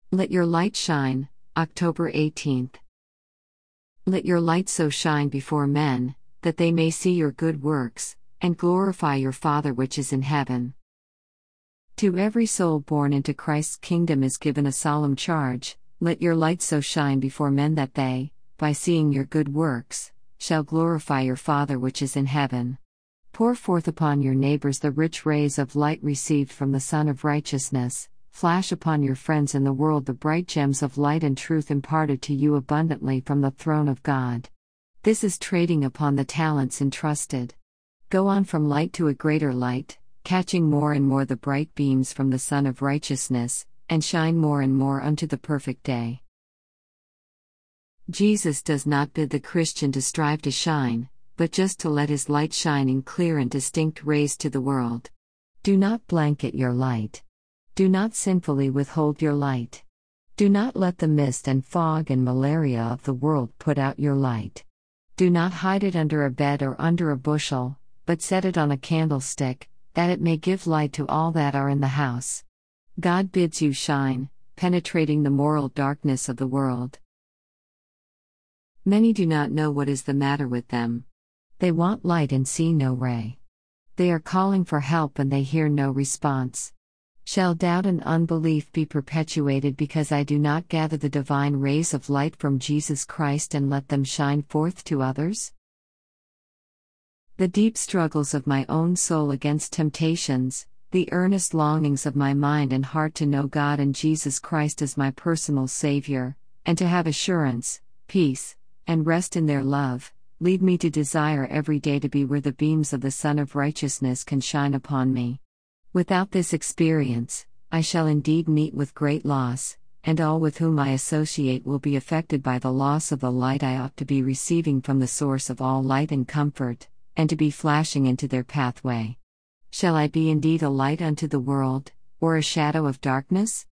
Let your light shine, October 18th. Let your light so shine before men, that they may see your good works, and glorify your Father which is in heaven. To every soul born into Christ's kingdom is given a solemn charge: let your light so shine before men that they, by seeing your good works, shall glorify your Father which is in heaven. Pour forth upon your neighbors the rich rays of light received from the Sun of Righteousness. Flash upon your friends in the world the bright gems of light and truth imparted to you abundantly from the throne of God. This is trading upon the talents entrusted. Go on from light to a greater light, catching more and more the bright beams from the Sun of Righteousness, and shine more and more unto the perfect day. Jesus does not bid the Christian to strive to shine, but just to let his light shine in clear and distinct rays to the world. Do not blanket your light. Do not sinfully withhold your light. Do not let the mist and fog and malaria of the world put out your light. Do not hide it under a bed or under a bushel, but set it on a candlestick, that it may give light to all that are in the house. God bids you shine, penetrating the moral darkness of the world. Many do not know what is the matter with them. They want light and see no ray. They are calling for help and they hear no response. Shall doubt and unbelief be perpetuated because I do not gather the divine rays of light from Jesus Christ and let them shine forth to others? The deep struggles of my own soul against temptations, the earnest longings of my mind and heart to know God and Jesus Christ as my personal Savior, and to have assurance, peace, and rest in their love, lead me to desire every day to be where the beams of the Sun of Righteousness can shine upon me. Without this experience, I shall indeed meet with great loss, and all with whom I associate will be affected by the loss of the light I ought to be receiving from the source of all light and comfort, and to be flashing into their pathway. Shall I be indeed a light unto the world, or a shadow of darkness?